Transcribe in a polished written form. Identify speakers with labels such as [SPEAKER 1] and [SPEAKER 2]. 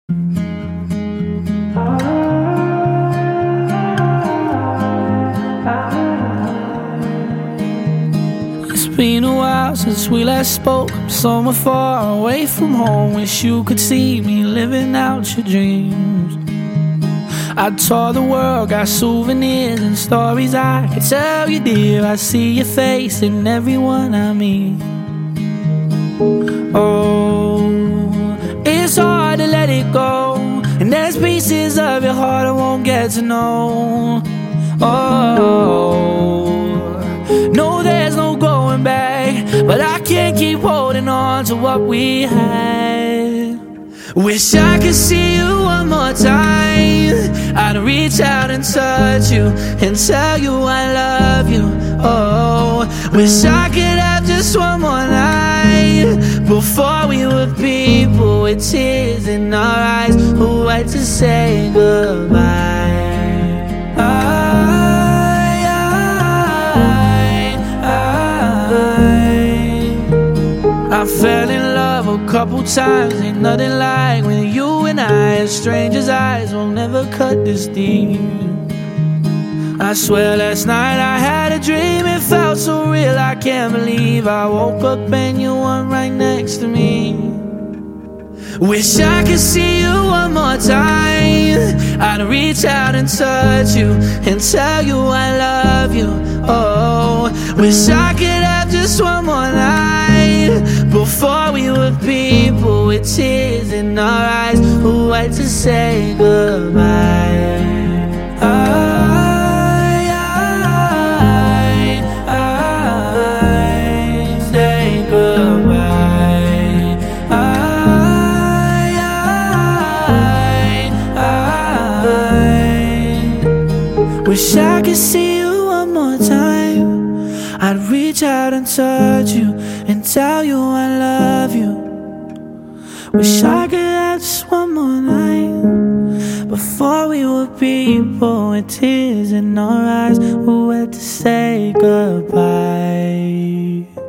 [SPEAKER 1] It's been a while since we last spoke. I'm somewhere far away from home. Wish you could see me living out your dreams. I tour the world, got souvenirs and stories I could tell you, dear. I see your face in everyone I meet. Oh, it's hard to let it go, and there's pieces of your heart I won't get to know. Oh, no, there's no going back, but I can't keep holding on to what we had. Wish I could see you one more time. I'd reach out and touch you and tell you I love you. Oh, wish I could have just one more night before we were people with tears in our eyes who had to say goodbye. I fell in love a couple times, ain't nothing like when you and I, as strangers' eyes, will never cut this deep. I swear last night I had a dream, it felt so real I can't believe I woke up and you weren't right next to me. Wish I could see you one more time. I'd reach out and touch you and tell you I love you. Oh, wish I could have just one more night before we were people with tears in our eyes who had to say goodbye. Say goodbye. Wish I could see you one more time. I'd reach out and touch you and tell you I love you. Wish I could have just one more night before we were people with tears in our eyes who had to say goodbye.